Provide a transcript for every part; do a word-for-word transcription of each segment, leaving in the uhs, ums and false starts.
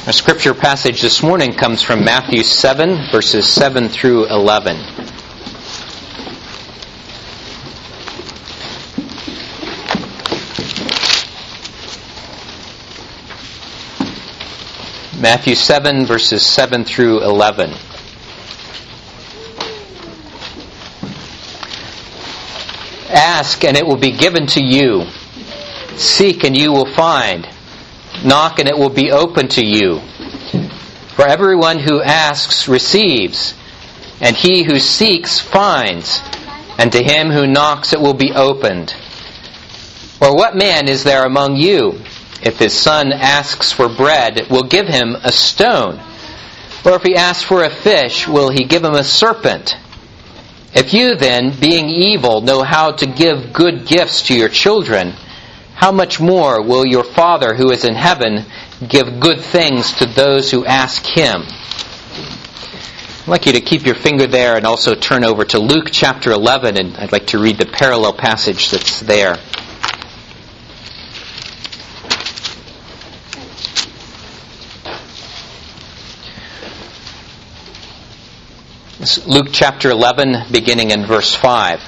Our scripture passage this morning comes from Matthew seven, verses seven through eleven. Matthew seven, verses seven through eleven. Ask, and it will be given to you. Seek, and you will find. Knock, and it will be open to you. For everyone who asks receives, and he who seeks finds, and to him who knocks it will be opened. Or what man is there among you, if his son asks for bread, will give him a stone? Or if he asks for a fish, will he give him a serpent? If you then, being evil, know how to give good gifts to your children, how much more will your Father who is in heaven give good things to those who ask Him? I'd like you to keep your finger there and also turn over to Luke chapter eleven, and I'd like to read the parallel passage that's there. It's Luke chapter eleven, beginning in verse five.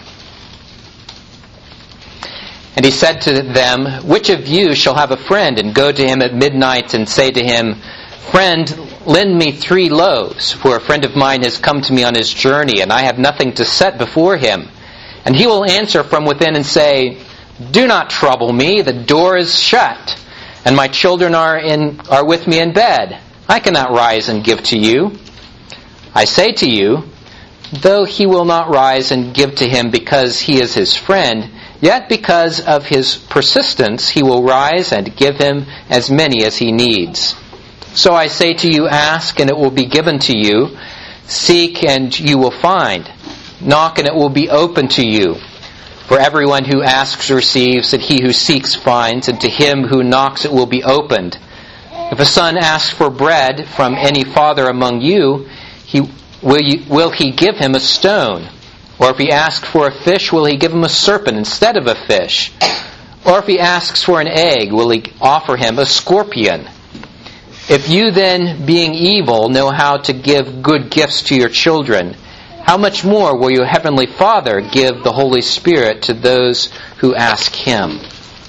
And he said to them, "Which of you shall have a friend and go to him at midnight and say to him, 'Friend, lend me three loaves, for a friend of mine has come to me on his journey, and I have nothing to set before him.' And he will answer from within and say, 'Do not trouble me, the door is shut, and my children are in are with me in bed. I cannot rise and give to you.' I say to you, though he will not rise and give to him because he is his friend, yet because of his persistence he will rise and give him as many as he needs. So I say to you, ask and it will be given to you. Seek and you will find. Knock and it will be open to you. For everyone who asks receives, and he who seeks finds, and to him who knocks it will be opened. If a son asks for bread from any father among you, he will, you, will he give him a stone? Or if he asks for a fish, will he give him a serpent instead of a fish? Or if he asks for an egg, will he offer him a scorpion? If you then, being evil, know how to give good gifts to your children, how much more will your heavenly Father give the Holy Spirit to those who ask Him?"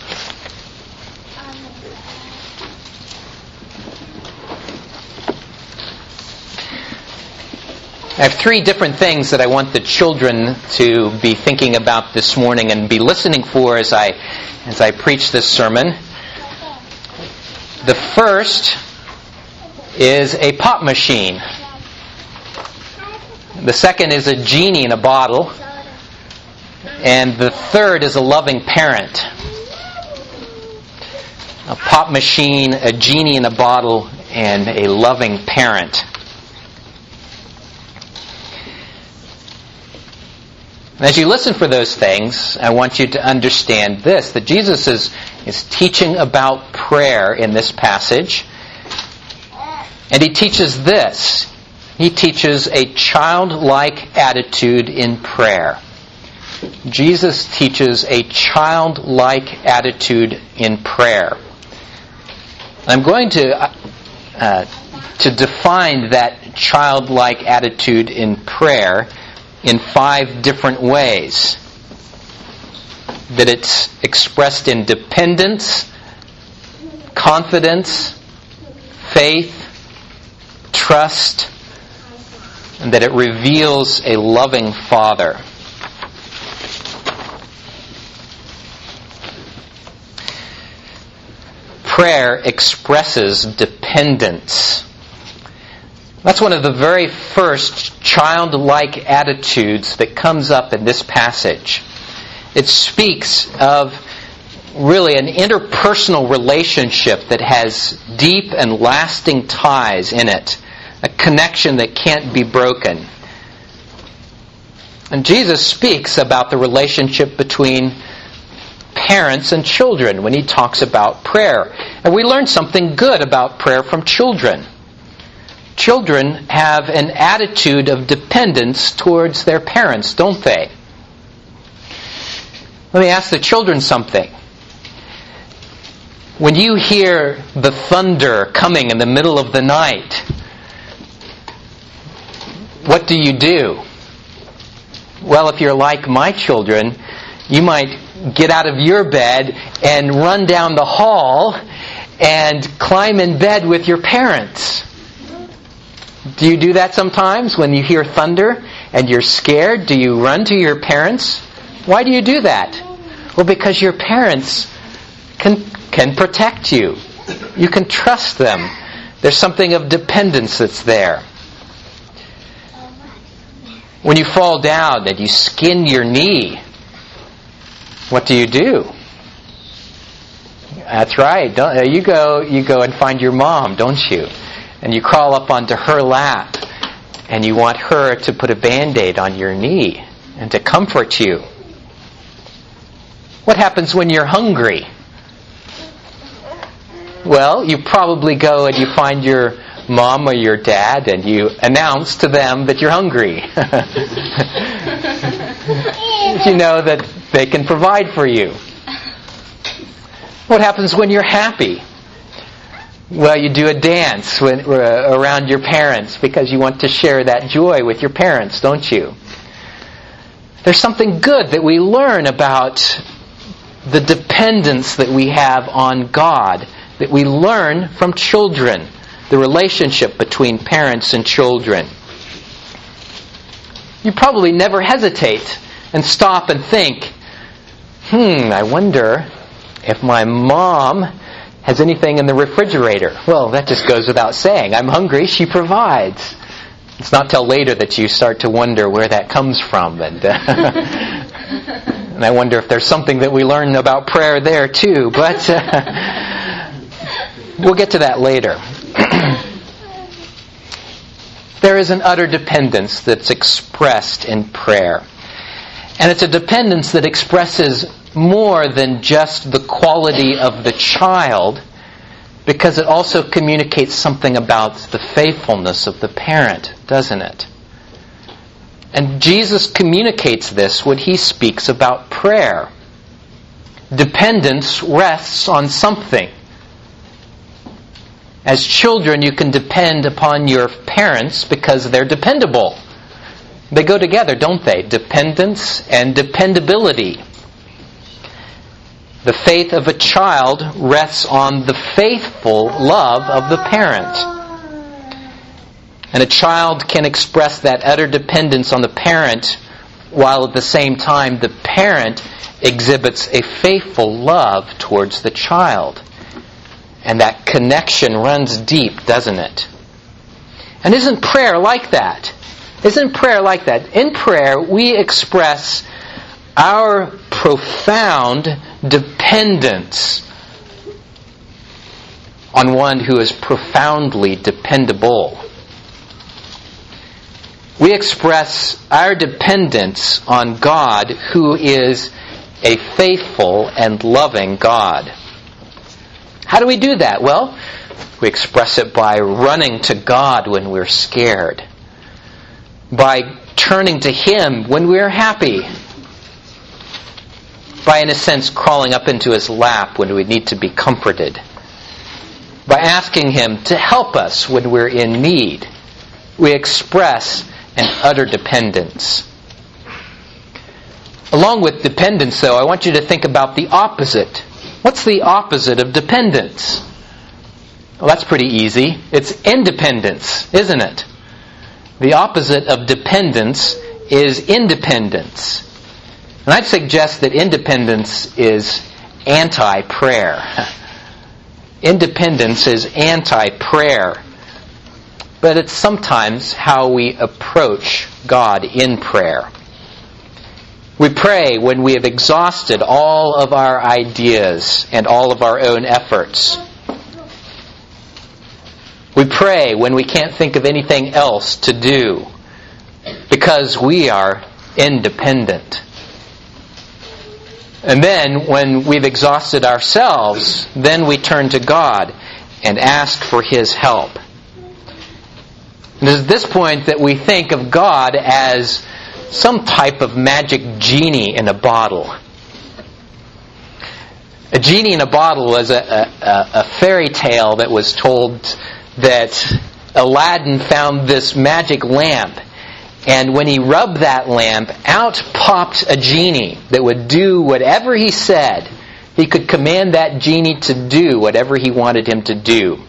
I have three different things that I want the children to be thinking about this morning and be listening for as I as I preach this sermon. The first is a pop machine. The second is a genie in a bottle. And the third is a loving parent. A pop machine, a genie in a bottle, and a loving parent. As you listen for those things, I want you to understand this, that Jesus is, is teaching about prayer in this passage. And He teaches this. He teaches a childlike attitude in prayer. Jesus teaches a childlike attitude in prayer. I'm going to, uh, to define that childlike attitude in prayer in five different ways. That it's expressed in dependence, confidence, faith, trust, and that it reveals a loving Father. Prayer expresses dependence. That's one of the very first childlike attitudes that comes up in this passage. It speaks of really an interpersonal relationship that has deep and lasting ties in it, a connection that can't be broken. And Jesus speaks about the relationship between parents and children when He talks about prayer. And we learn something good about prayer from children. Children have an attitude of dependence towards their parents, don't they? Let me ask the children something. When you hear the thunder coming in the middle of the night, what do you do? Well, if you're like my children, you might get out of your bed and run down the hall and climb in bed with your parents. Do you do that sometimes when you hear thunder and you're scared? Do you run to your parents? Why do you do that? Well, because your parents can can protect you. You can trust them. There's something of dependence that's there. When you fall down and you skin your knee, what do you do? That's right. Don't, uh, you go you go and find your mom, don't you? And you crawl up onto her lap and you want her to put a Band-Aid on your knee and to comfort you. What happens when you're hungry? Well, you probably go and you find your mom or your dad and you announce to them that you're hungry. You know that they can provide for you. What happens when you're happy? Well, you do a dance when, uh, around your parents because you want to share that joy with your parents, don't you? There's something good that we learn about the dependence that we have on God, that we learn from children, the relationship between parents and children. You probably never hesitate and stop and think, hmm, I wonder if my mom has anything in the refrigerator. Well, that just goes without saying. I'm hungry, she provides. It's not till later that you start to wonder where that comes from. And, uh, and I wonder if there's something that we learn about prayer there too. But uh, we'll get to that later. There is an utter dependence that's expressed in prayer. And it's a dependence that expresses more than just the quality of the child, because it also communicates something about the faithfulness of the parent, doesn't it? And Jesus communicates this when he speaks about prayer. Dependence rests on something. As children, you can depend upon your parents because they're dependable. They go together, don't they? Dependence and dependability. The faith of a child rests on the faithful love of the parent. And a child can express that utter dependence on the parent while at the same time the parent exhibits a faithful love towards the child. And that connection runs deep, doesn't it? And isn't prayer like that? Isn't prayer like that? In prayer, we express our profound dependence on one who is profoundly dependable. We express our dependence on God, who is a faithful and loving God. How do we do that? Well, we express it by running to God when we're scared, by turning to Him when we're happy, by, in a sense, crawling up into His lap when we need to be comforted, by asking Him to help us when we're in need. We express an utter dependence. Along with dependence, though, I want you to think about the opposite. What's the opposite of dependence? Well, that's pretty easy. It's independence, isn't it? The opposite of dependence is independence. And I'd suggest that independence is anti-prayer. Independence is anti-prayer. But it's sometimes how we approach God in prayer. We pray when we have exhausted all of our ideas and all of our own efforts. We pray when we can't think of anything else to do because we are independent. And then when we've exhausted ourselves, then we turn to God and ask for His help. And it's at this point that we think of God as some type of magic genie in a bottle. A genie in a bottle was a, a, a fairy tale that was told that Aladdin found this magic lamp, and when he rubbed that lamp, out popped a genie that would do whatever he said. He could command that genie to do whatever he wanted him to do.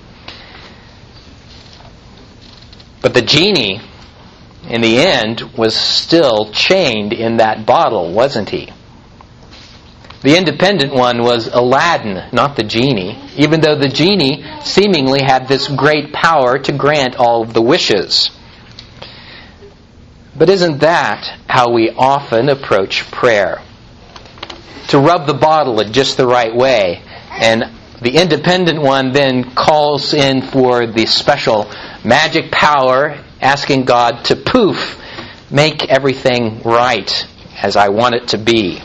But the genie, in the end, was still chained in that bottle, wasn't he? The independent one was Aladdin, not the genie, even though the genie seemingly had this great power to grant all of the wishes. But isn't that how we often approach prayer? To rub the bottle in just the right way, and the independent one then calls in for the special magic power, asking God to poof, make everything right as I want it to be.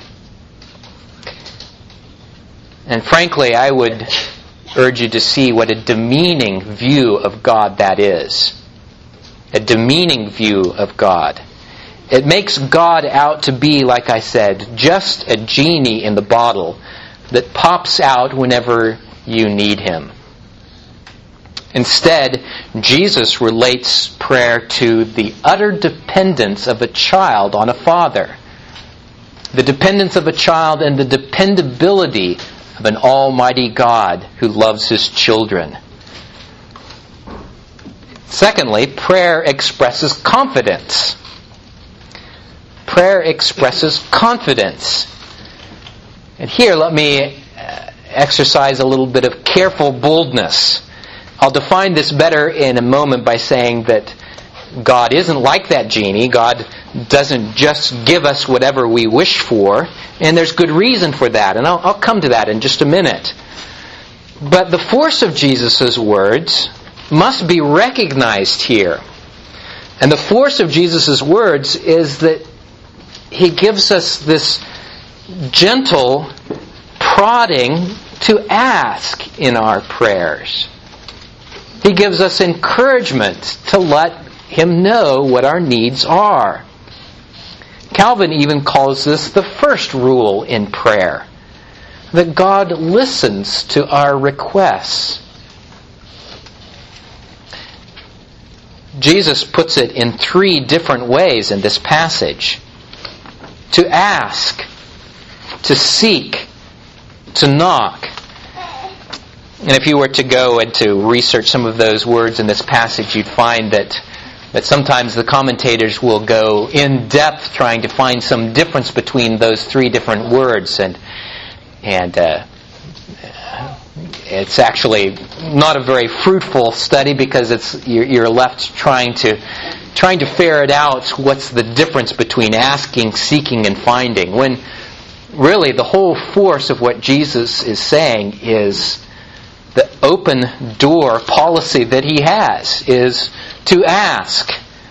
And frankly, I would urge you to see what a demeaning view of God that is. A demeaning view of God. It makes God out to be, like I said, just a genie in the bottle that pops out whenever you need him. Instead, Jesus relates prayer to the utter dependence of a child on a father. The dependence of a child and the dependability of an almighty God who loves his children. Secondly, prayer expresses confidence. Prayer expresses confidence. And here, let me exercise a little bit of careful boldness. I'll define this better in a moment by saying that God isn't like that genie. God doesn't just give us whatever we wish for, and there's good reason for that, and I'll, I'll come to that in just a minute. But the force of Jesus' words must be recognized here. And the force of Jesus' words is that he gives us this gentle prodding to ask in our prayers. He gives us encouragement to let him know what our needs are. Calvin even calls this the first rule in prayer, that God listens to our requests. Jesus puts it in three different ways in this passage. To ask, to seek, to knock. And if you were to go and to research some of those words in this passage, you'd find that that sometimes the commentators will go in depth trying to find some difference between those three different words, and and uh, it's actually not a very fruitful study because it's you're, you're left trying to trying to ferret out what's the difference between asking, seeking, and finding, when really the whole force of what Jesus is saying is the open door policy that he has is to ask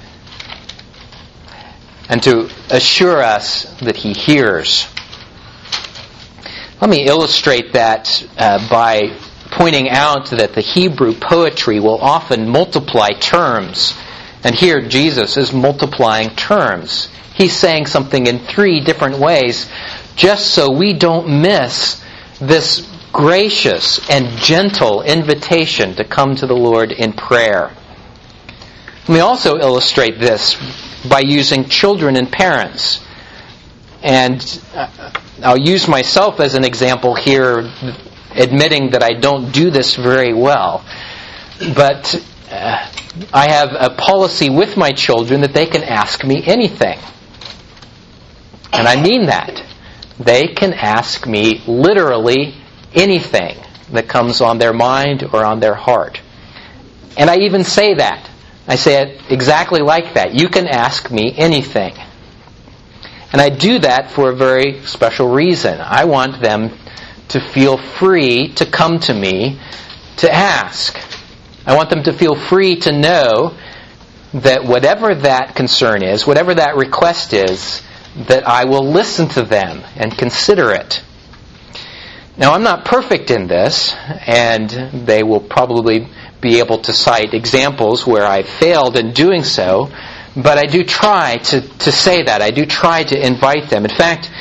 and to assure us that he hears. Let me illustrate that uh, by pointing out that the Hebrew poetry will often multiply terms. And here Jesus is multiplying terms. He's saying something in three different ways just so we don't miss this gracious and gentle invitation to come to the Lord in prayer. Let me also illustrate this by using children and parents. And I'll use myself as an example here, admitting that I don't do this very well. But uh, I have a policy with my children that they can ask me anything. And I mean that. They can ask me literally anything that comes on their mind or on their heart. And I even say that. I say it exactly like that. You can ask me anything. And I do that for a very special reason. I want them to feel free to come to me to ask. I want them to feel free to know that whatever that concern is, whatever that request is, that I will listen to them and consider it. Now, I'm not perfect in this, and they will probably be able to cite examples where I've failed in doing so, but I do try to, to say that. I do try to invite them. In fact,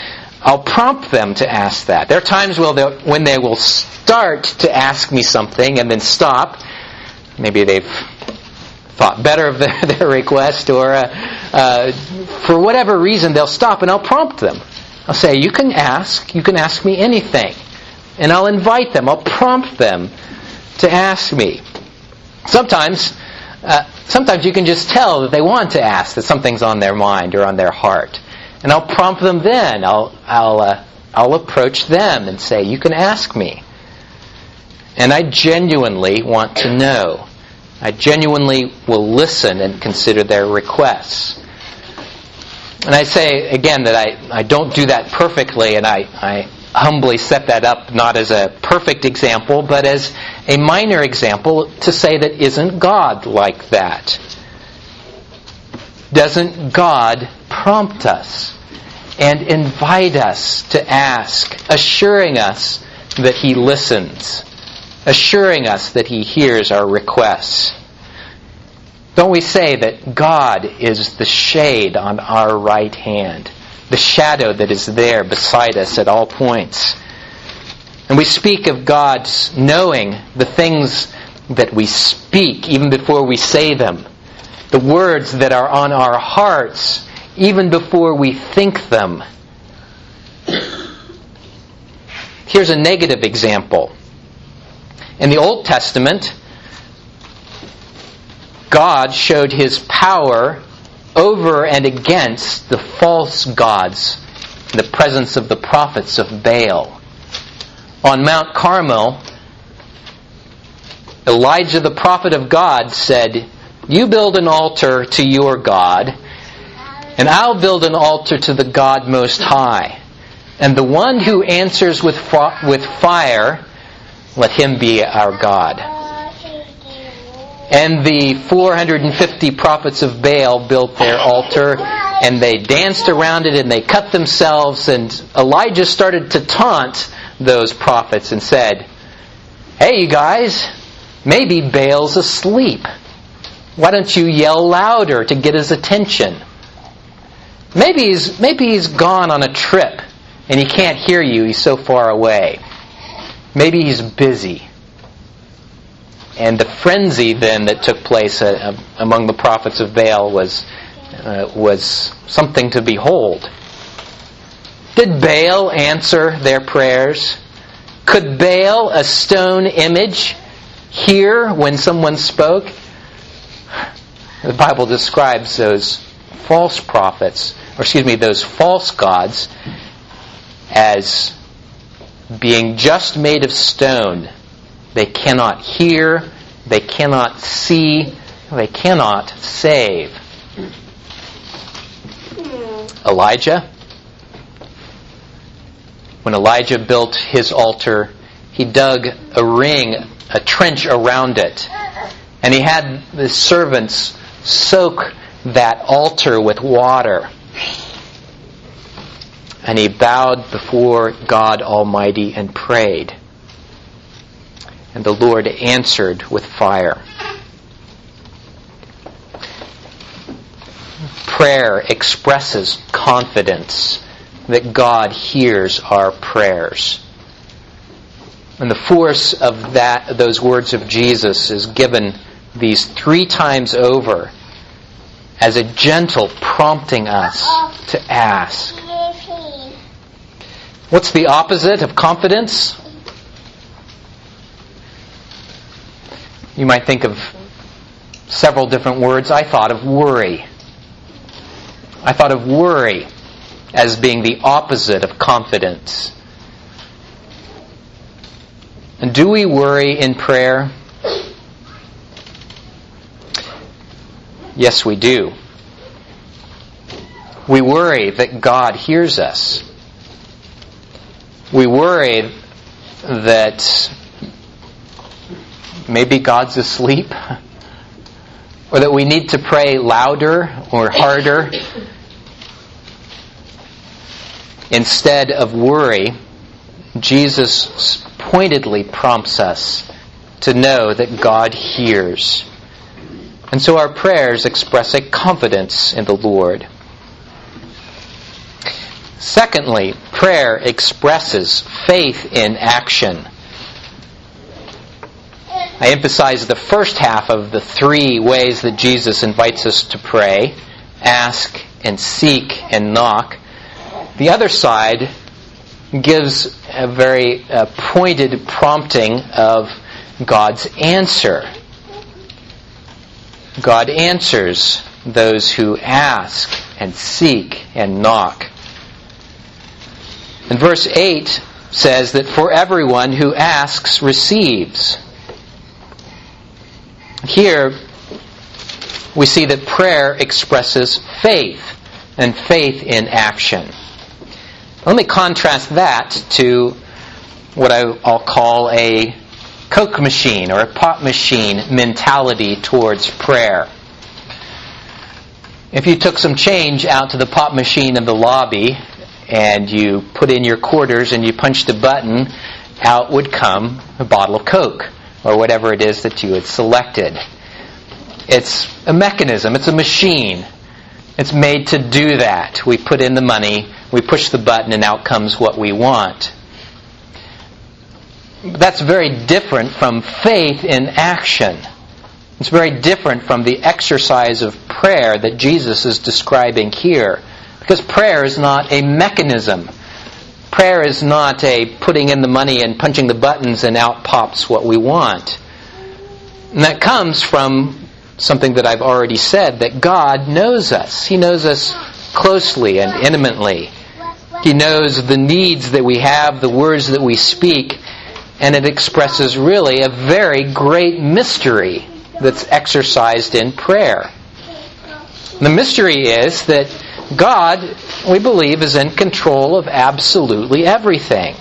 I'll prompt them to ask that. There are times when they will start to ask me something and then stop. Maybe they've thought better of their, their request, or uh, uh, for whatever reason they'll stop, and I'll prompt them. I'll say, you can ask, you can ask me anything. And I'll invite them, I'll prompt them to ask me. Sometimes, uh, sometimes you can just tell that they want to ask, that something's on their mind or on their heart. And I'll prompt them then. I'll, I'll, uh, I'll approach them and say, you can ask me. And I genuinely want to know. I genuinely will listen and consider their requests. And I say, again, that I, I don't do that perfectly, and I, I humbly set that up not as a perfect example, but as a minor example to say that isn't God like that? Doesn't God prompt us and invite us to ask, assuring us that He listens, assuring us that He hears our requests? Don't we say that God is the shade on our right hand, the shadow that is there beside us at all points? And we speak of God's knowing the things that we speak even before we say them, the words that are on our hearts even before we think them. Here's a negative example. In the Old Testament, God showed His power over and against the false gods in the presence of the prophets of Baal. On Mount Carmel, Elijah the prophet of God said, you build an altar to your God, and I'll build an altar to the God Most High. And the one who answers with with fire, let him be our God. And the four hundred fifty prophets of Baal built their altar, and they danced around it, and they cut themselves, and Elijah started to taunt those prophets and said, hey, you guys, maybe Baal's asleep. Why don't you yell louder to get his attention? Maybe he's, maybe he's gone on a trip, and he can't hear you, he's so far away. Maybe he's busy. And the frenzy then that took place uh, among the prophets of Baal was uh, was something to behold. Did Baal answer their prayers? Could Baal, a stone image, hear when someone spoke? The Bible describes those false prophets, or excuse me, those false gods, as being just made of stone. They cannot hear, they cannot see, they cannot save. Elijah? When Elijah built his altar, he dug a ring, a trench around it, and he had the servants soak that altar with water. And he bowed before God Almighty and prayed. And the Lord answered with fire. Prayer expresses confidence that God hears our prayers. And the force of that, those words of Jesus is given these three times over as a gentle prompting us to ask. What's the opposite of confidence? You might think of several different words. I thought of worry. I thought of worry as being the opposite of confidence. And do we worry in prayer? Yes, we do. We worry that God hears us. We worry that maybe God's asleep, or that we need to pray louder or harder. Instead of worry, Jesus pointedly prompts us to know that God hears. And so our prayers express a confidence in the Lord. Secondly, prayer expresses faith in action. I emphasize the first half of the three ways that Jesus invites us to pray: ask and seek and knock. The other side gives a very uh, pointed prompting of God's answer. God answers those who ask and seek and knock. And verse eight says that for everyone who asks receives. Here we see that prayer expresses faith, and faith in action. Let me contrast that to what I'll call a Coke machine or a pop machine mentality towards prayer. If you took some change out to the pop machine in the lobby and you put in your quarters and you punched a button, out would come a bottle of Coke or whatever it is that you had selected. It's a mechanism, it's a machine. It's made to do that. We put in the money, we push the button, and out comes what we want. That's very different from faith in action. It's very different from the exercise of prayer that Jesus is describing here. Because prayer is not a mechanism. Prayer is not a putting in the money and punching the buttons and out pops what we want. And that comes from something that I've already said, that God knows us. He knows us closely and intimately. He knows the needs that we have, the words that we speak, and it expresses really a very great mystery that's exercised in prayer. The mystery is that God, we believe, is in control of absolutely everything.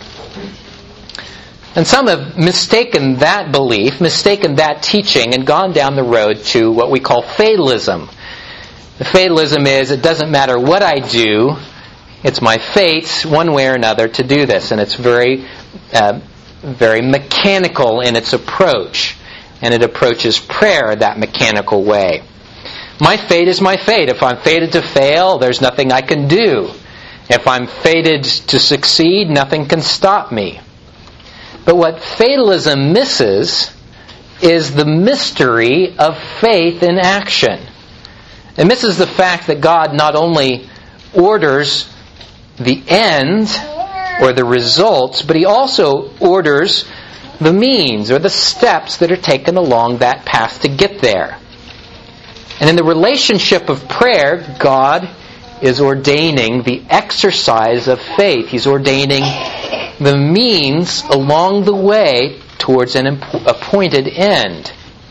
And some have mistaken that belief, mistaken that teaching, and gone down the road to what we call fatalism. The fatalism is, it doesn't matter what I do, it's my fate, one way or another, to do this. And it's very, uh, very mechanical in its approach. And it approaches prayer that mechanical way. My fate is my fate. If I'm fated to fail, there's nothing I can do. If I'm fated to succeed, nothing can stop me. But what fatalism misses is the mystery of faith in action. It misses the fact that God not only orders the end or the results, but He also orders the means or the steps that are taken along that path to get there. And in the relationship of prayer, God is ordaining the exercise of faith. He's ordaining the means along the way towards an appointed end.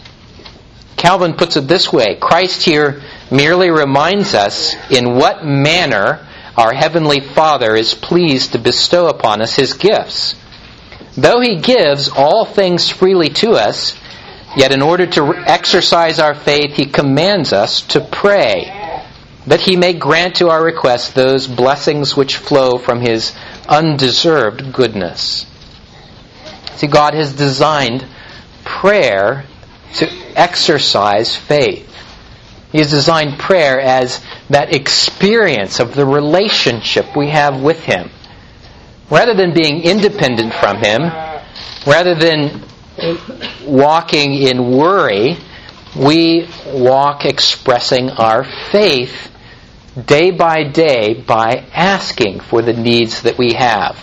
Calvin puts it this way: Christ here merely reminds us in what manner our Heavenly Father is pleased to bestow upon us His gifts. Though He gives all things freely to us, yet in order to exercise our faith, He commands us to pray, that He may grant to our request those blessings which flow from His undeserved goodness. See, God has designed prayer to exercise faith. He has designed prayer as that experience of the relationship we have with Him. Rather than being independent from Him, rather than walking in worry, we walk expressing our faith day by day by asking for the needs that we have.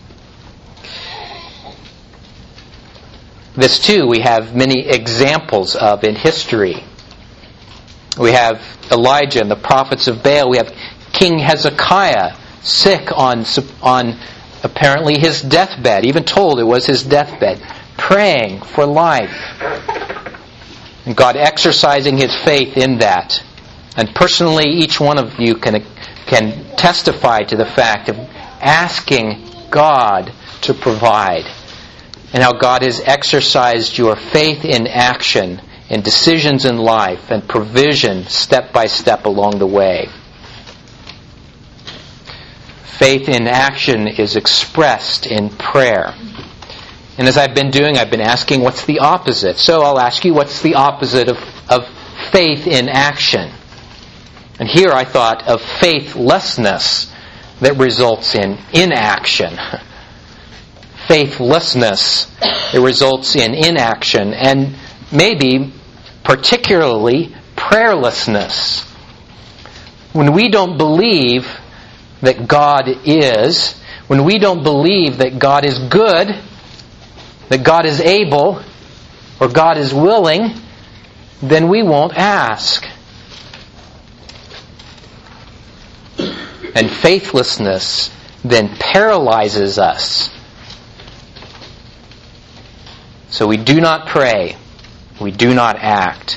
This too we have many examples of in history. We have Elijah and the prophets of Baal. We have King Hezekiah sick on, on apparently his deathbed, even told it was his deathbed, praying for life. And God exercising His faith in that. And personally, each one of you can, can testify to the fact of asking God to provide. And how God has exercised your faith in action, in decisions in life, and provision step by step along the way. Faith in action is expressed in prayer. And as I've been doing, I've been asking, what's the opposite? So I'll ask you, what's the opposite of, of faith in action? And here I thought of faithlessness. that results in inaction. Faithlessness that results in inaction, and maybe particularly prayerlessness. When we don't believe that God is, when we don't believe that God is good, that God is able, or God is willing, then we won't ask. And faithlessness then paralyzes us. So we do not pray. We do not act.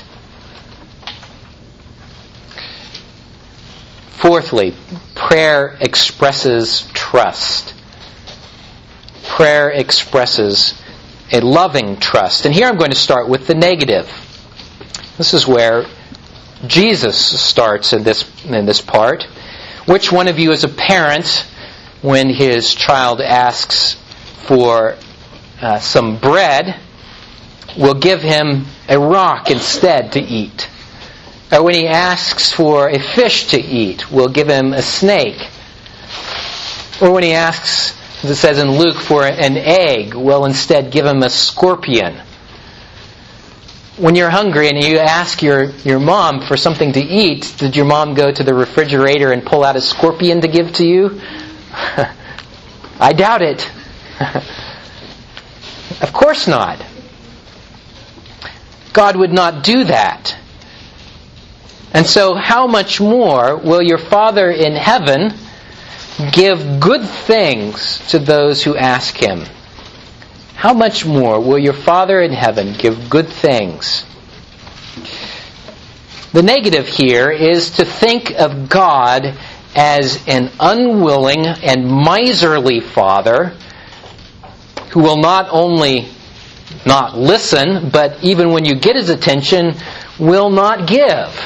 Fourthly, prayer expresses trust. Prayer expresses a loving trust. And here I'm going to start with the negative. This is where Jesus starts in this in this part. Which one of you as a parent, when his child asks for uh, some bread, will give him a rock instead to eat? Or when he asks for a fish to eat, will give him a snake? Or when he asks, as it says in Luke, for an egg, will instead give him a scorpion? When you're hungry and you ask your, your mom for something to eat, did your mom go to the refrigerator and pull out a scorpion to give to you? I doubt it. Of course not. God would not do that. And so how much more will your Father in heaven give good things to those who ask Him? How much more will your Father in heaven give good things? The negative here is to think of God as an unwilling and miserly Father who will not only not listen, but even when you get His attention, will not give.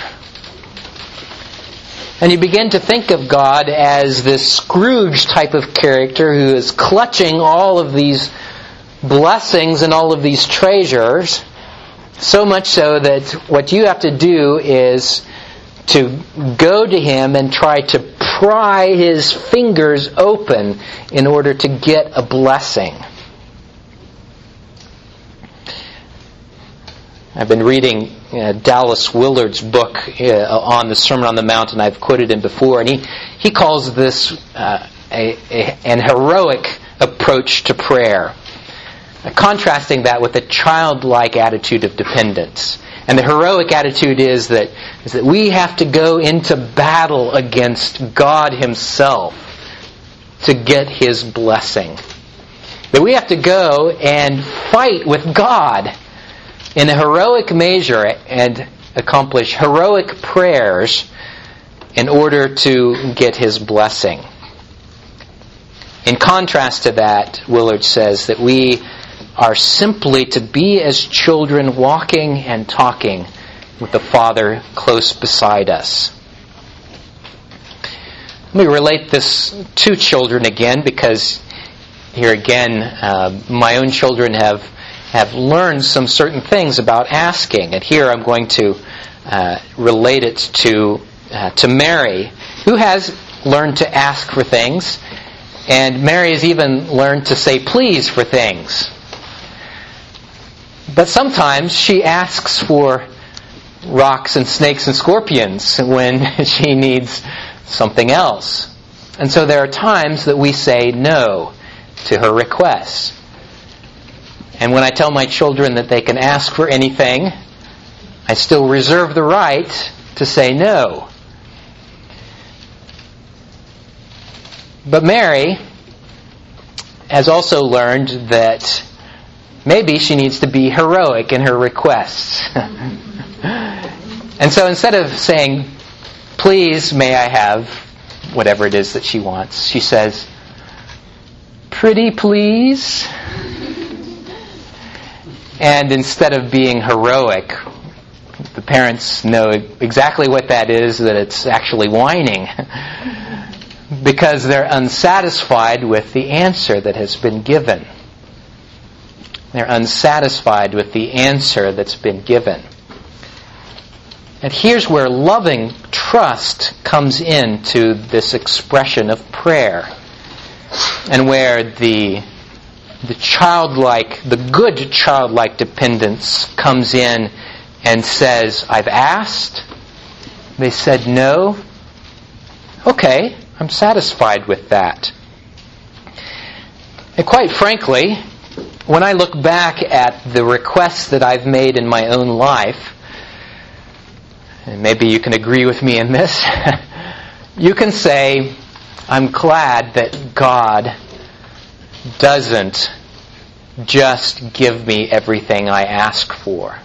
And you begin to think of God as this Scrooge type of character who is clutching all of these blessings and all of these treasures, so much so that what you have to do is to go to Him and try to pry His fingers open in order to get a blessing. I've been reading uh, Dallas Willard's book uh, on the Sermon on the Mount, and I've quoted him before, and he, he calls this uh, a, a, an heroic approach to prayer, uh, contrasting that with a childlike attitude of dependence. And the heroic attitude is that, is that we have to go into battle against God Himself to get His blessing. That we have to go and fight with God in a heroic measure and accomplish heroic prayers in order to get His blessing. In contrast to that, Willard says that we are simply to be as children walking and talking with the Father close beside us. Let me relate this to children again, because here again, uh, my own children have have learned some certain things about asking. And here I'm going to uh, relate it to uh, to Mary, who has learned to ask for things. And Mary has even learned to say please for things. But sometimes she asks for rocks and snakes and scorpions when she needs something else. And so there are times that we say no to her requests. And when I tell my children that they can ask for anything, I still reserve the right to say no. But Mary has also learned that maybe she needs to be heroic in her requests. And so instead of saying, please, may I have whatever it is that she wants, she says, pretty please? And instead of being heroic, the parents know exactly what that is, that it's actually whining. Because they're unsatisfied with the answer that has been given. They're unsatisfied with the answer that's been given. And here's where loving trust comes into this expression of prayer, and where the the childlike, the good childlike dependence comes in and says, I've asked. They said no. Okay, I'm satisfied with that. And quite frankly, when I look back at the requests that I've made in my own life, and maybe you can agree with me in this, you can say, I'm glad that God doesn't just give me everything I ask for.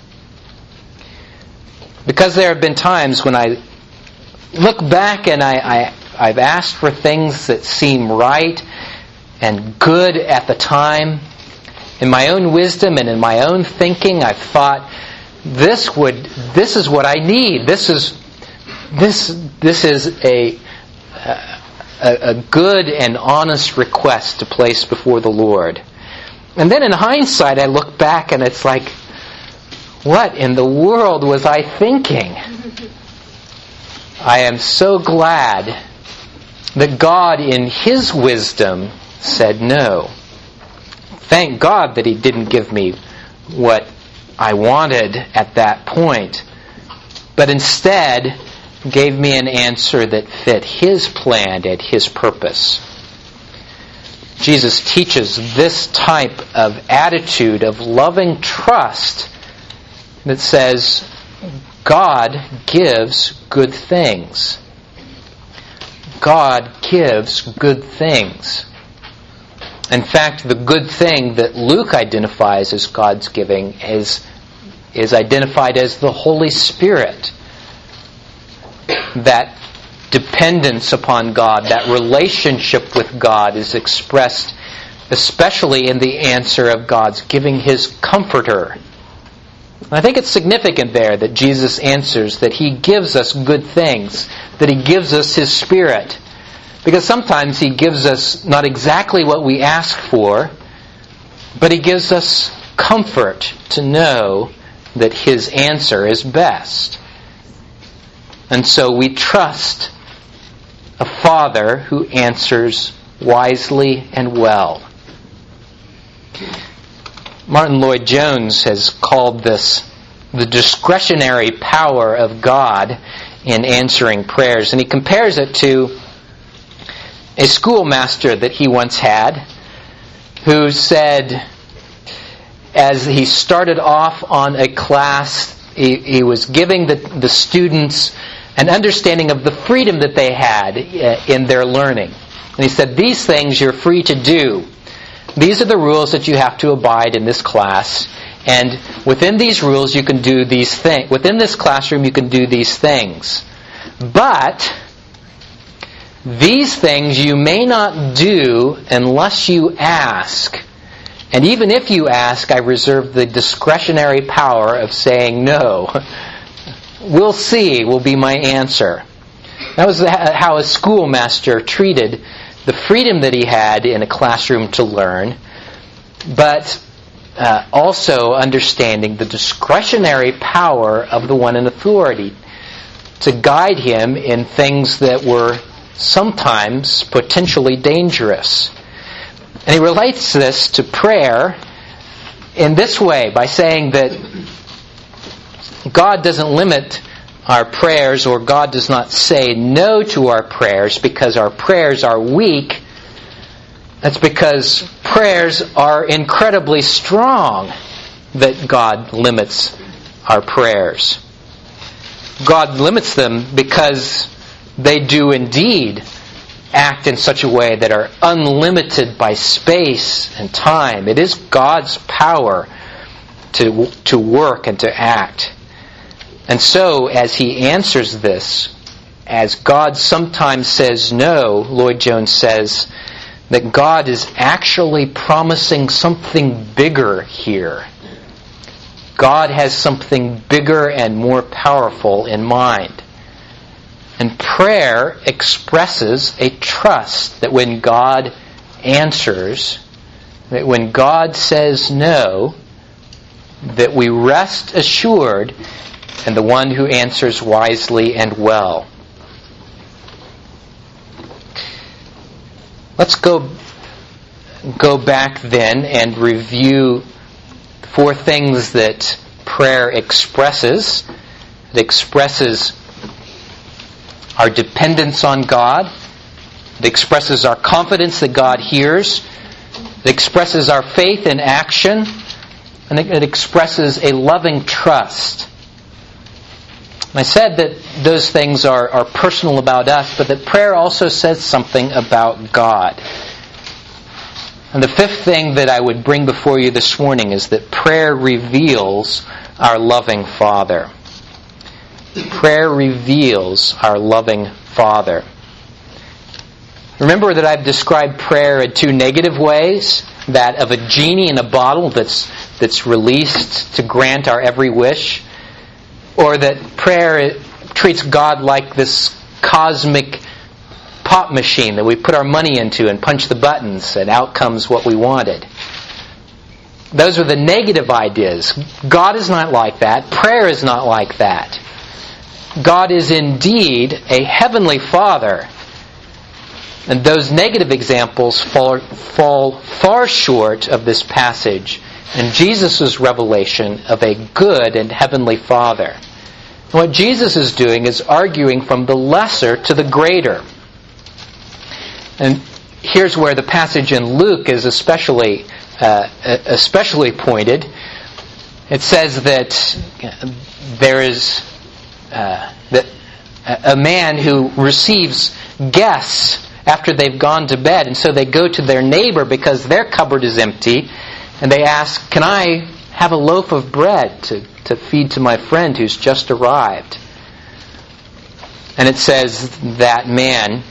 Because there have been times when I look back and I, I, I've asked for things that seem right and good at the time. In my own wisdom and in my own thinking, I've thought, this would, this is what I need. This is, this, this is a, a, a good and honest request to place before the Lord. And then in hindsight, I look back and it's like, what in the world was I thinking? I am so glad that God in His wisdom said no. Thank God that He didn't give me what I wanted at that point, but instead gave me an answer that fit His plan and His purpose. Jesus teaches this type of attitude of loving trust that says, God gives good things. God gives good things. In fact, the good thing that Luke identifies as God's giving is, is identified as the Holy Spirit. That dependence upon God, that relationship with God is expressed especially in the answer of God's giving His Comforter. I think it's significant there that Jesus answers that He gives us good things, that He gives us His Spirit. Because sometimes He gives us not exactly what we ask for, but He gives us comfort to know that His answer is best. And so we trust a Father who answers wisely and well. Martin Lloyd-Jones has called this the discretionary power of God in answering prayers. And he compares it to a schoolmaster that he once had who said, as he started off on a class, he, he was giving the, the students an understanding of the freedom that they had in their learning. And he said, these things you're free to do. These are the rules that you have to abide in this class. And within these rules you can do these things. Within this classroom you can do these things. But these things you may not do unless you ask. And even if you ask, I reserve the discretionary power of saying no. We'll see will be my answer. That was how a schoolmaster treated the freedom that he had in a classroom to learn, but uh, also understanding the discretionary power of the one in authority to guide him in things that were sometimes potentially dangerous. And he relates this to prayer in this way, by saying that God doesn't limit our prayers, or God does not say no to our prayers because our prayers are weak. That's because prayers are incredibly strong that God limits our prayers. God limits them because they do indeed act in such a way that are unlimited by space and time. It is God's power to, to work and to act. And so, as he answers this, as God sometimes says no, Lloyd-Jones says that God is actually promising something bigger here. God has something bigger and more powerful in mind. And prayer expresses a trust that when God answers, that when God says no, that we rest assured in the one who answers wisely and well. Let's go go back then and review four things that prayer expresses. It expresses our dependence on God. It expresses our confidence that God hears. It expresses our faith in action. And it expresses a loving trust. And I said that those things are, are personal about us, but that prayer also says something about God. And the fifth thing that I would bring before you this morning is that prayer reveals our loving Father. Prayer reveals our loving Father. Remember that I've described prayer in two negative ways. That of a genie in a bottle that's that's released to grant our every wish. Or that prayer treats God like this cosmic pop machine that we put our money into and punch the buttons and out comes what we wanted. Those are the negative ideas. God is not like that. Prayer is not like that. God is indeed a heavenly Father. And those negative examples fall, fall far short of this passage and Jesus' revelation of a good and heavenly Father. And what Jesus is doing is arguing from the lesser to the greater. And here's where the passage in Luke is especially uh, especially pointed. It says that there is uh, that a man who receives guests after they've gone to bed, and so they go to their neighbor because their cupboard is empty, and they ask, "Can I have a loaf of bread to, to feed to my friend who's just arrived?" And it says that man,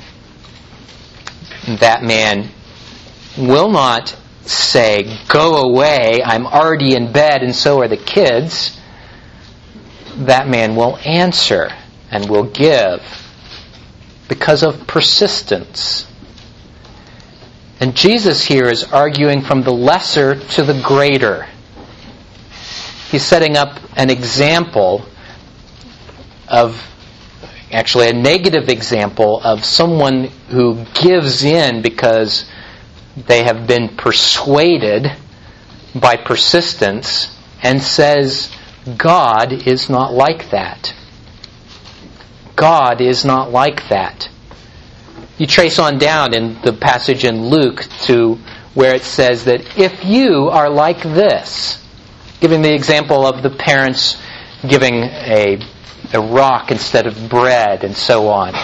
that man will not say, "Go away, I'm already in bed and so are the kids." That man will answer and will give because of persistence. And Jesus here is arguing from the lesser to the greater. He's setting up an example of, actually a negative example of someone who gives in because they have been persuaded by persistence, and says, God is not like that. God is not like that. You trace on down in the passage in Luke to where it says that if you are like this, giving the example of the parents giving a, a rock instead of bread and so on.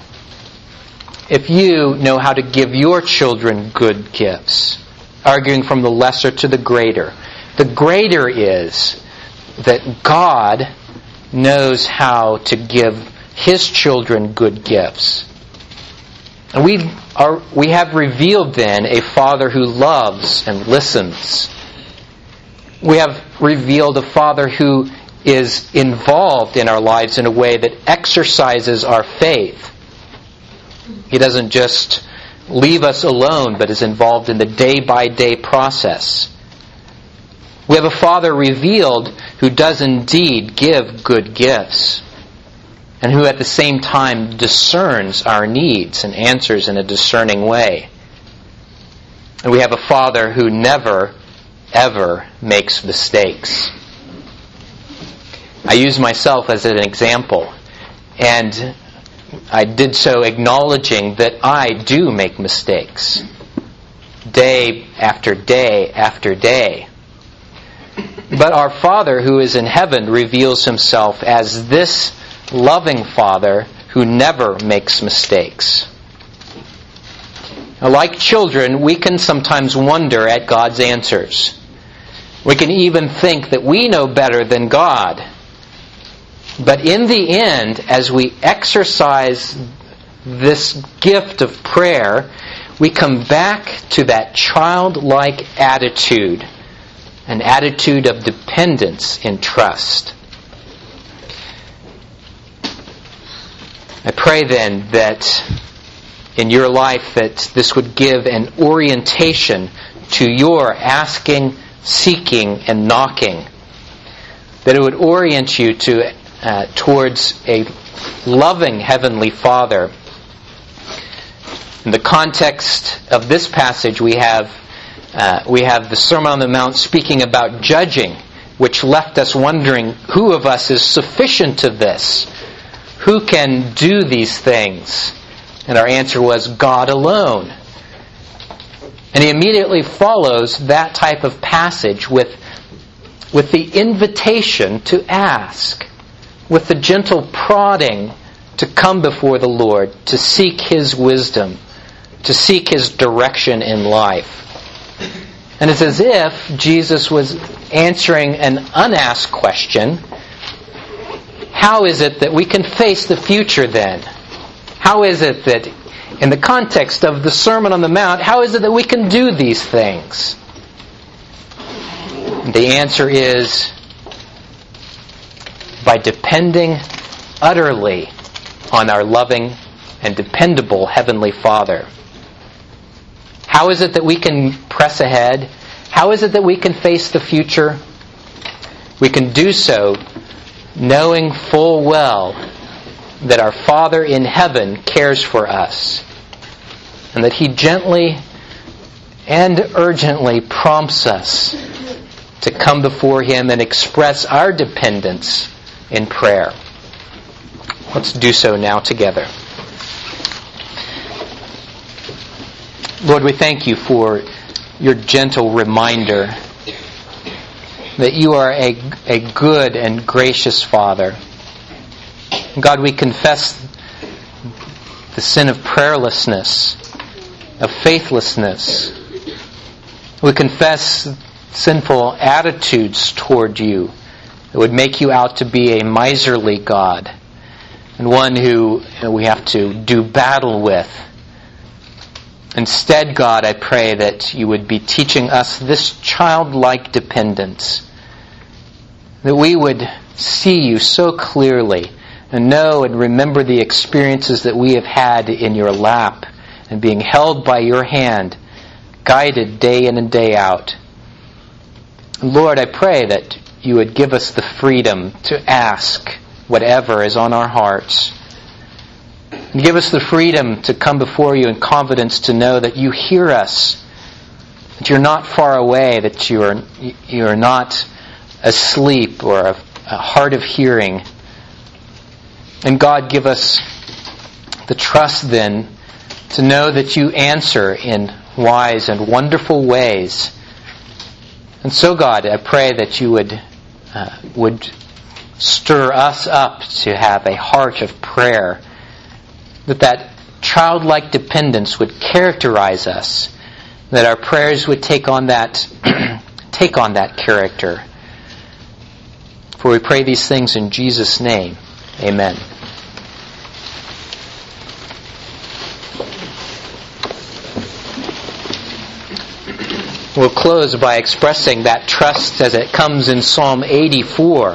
If you know how to give your children good gifts, arguing from the lesser to the greater, the greater is that God knows how to give His children good gifts. And we are we have revealed then a Father who loves and listens. We have revealed a Father who is involved in our lives in a way that exercises our faith. He doesn't just leave us alone, but is involved in the day-by-day process. We have a Father revealed who does indeed give good gifts, and who at the same time discerns our needs and answers in a discerning way. And we have a Father who never, ever makes mistakes. I use myself as an example, and I did so acknowledging that I do make mistakes, day after day after day. But our Father who is in heaven reveals Himself as this loving Father who never makes mistakes. Now, like children, we can sometimes wonder at God's answers. We can even think that we know better than God. But in the end, as we exercise this gift of prayer, we come back to that childlike attitude, an attitude of dependence and trust. I pray then that in your life that this would give an orientation to your asking, seeking, and knocking. That it would orient you to uh, towards a loving Heavenly Father In the context of this passage, we have uh, we have the Sermon on the Mount speaking about judging, which left us wondering, who of us is sufficient to this? Who can do these things? And our answer was God alone. And he immediately follows that type of passage with, with the invitation to ask, with the gentle prodding to come before the Lord, to seek His wisdom, to seek His direction in life. And it's as if Jesus was answering an unasked question. How is it that we can face the future then? How is it that, in the context of the Sermon on the Mount, how is it that we can do these things? The answer is by depending utterly on our loving and dependable Heavenly Father. How is it that we can press ahead? How is it that we can face the future? We can do so knowing full well that our Father in heaven cares for us, and that He gently and urgently prompts us to come before Him and express our dependence in prayer. Let's do so now together. Lord, we thank You for Your gentle reminder that You are a, a good and gracious Father. God, we confess the sin of prayerlessness, of faithlessness. We confess sinful attitudes toward You that would make You out to be a miserly God, and one who you know, we have to do battle with. Instead, God, I pray that You would be teaching us this childlike dependence, that we would see You so clearly and know and remember the experiences that we have had in Your lap and being held by Your hand, guided day in and day out. Lord, I pray that You would give us the freedom to ask whatever is on our hearts. And give us the freedom to come before You in confidence, to know that You hear us, that You're not far away, that You are, you are not asleep or a, a hard of hearing. And God, give us the trust then to know that You answer in wise and wonderful ways. And so, God, I pray that You would uh, would stir us up to have a heart of prayer, that that childlike dependence would characterize us, that our prayers would take on that take on that character. For we pray these things in Jesus' name. Amen. We'll close by expressing that trust as it comes in Psalm eighty-four.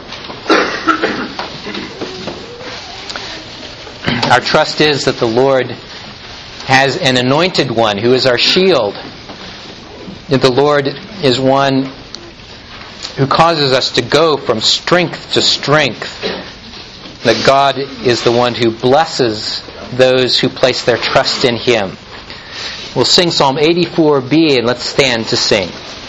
Our trust is that the Lord has an anointed one who is our shield. That the Lord is one who causes us to go from strength to strength. That God is the one who blesses those who place their trust in Him. We'll sing Psalm eighty-four B, and let's stand to sing.